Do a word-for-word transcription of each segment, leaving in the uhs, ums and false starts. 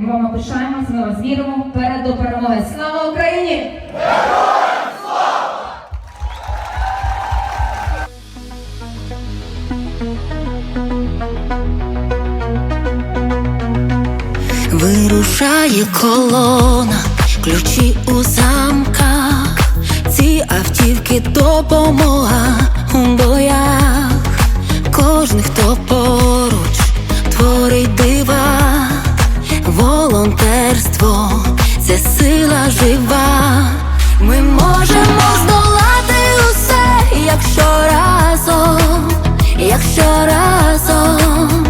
Ми вами пишаємось, ми вас віримо. Вперед до перемоги. Слава Україні! Героям слава! Вирушає колона, ключі у замках, ці автівки допомога у боях. Кожен, хто поруч, творить дива. Волонтерство – це сила жива. Ми можемо здолати усе, якщо разом, якщо разом.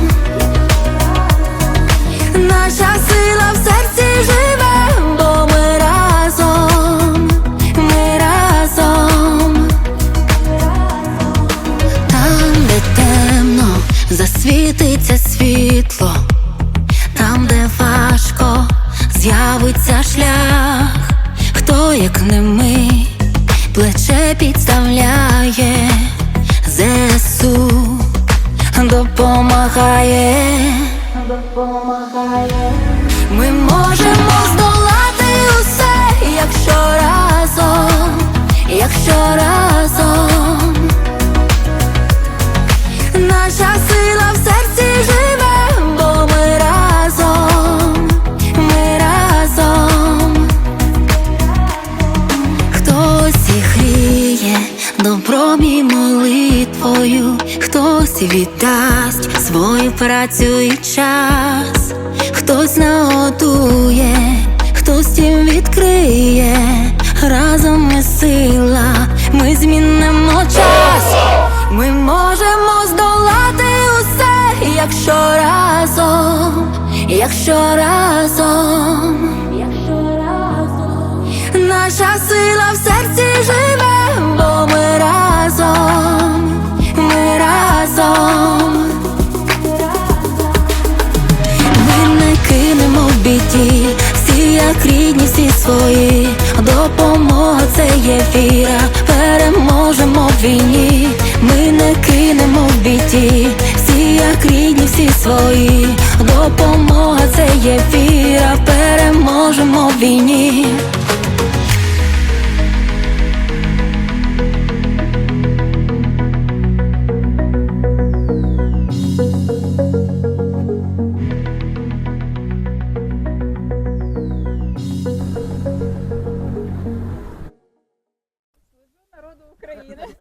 Наша сила в серці живе, бо ми разом, ми разом. Там, де темно, засвітиться світло. Там, де важко, з'явиться шлях. Хто, як не ми, плече підставляє. ЗСУ допомагає, допомагає. Ми можемо здолати усе, якщо разом, якщо разом. Наша сила в серці живе, бо ми разом, ми разом. Хтось їх гріє добром і молитвою, хтось віддасть свою працю і час, хтось нагодує, хтось тім відкриє. Разом ми сила, ми змінимо час. Ми можемо здолати усе, якщо разом, якщо разом. Наша сила в серці живе, бо ми разом, ми разом. Ми не кинемо в біді, всі як рідні, всі свої. Допомога – це є віра, переможемо в війні. Ми не кинемо в біді, всі як рідні, всі свої. Допомога – це є віра, переможемо в війні.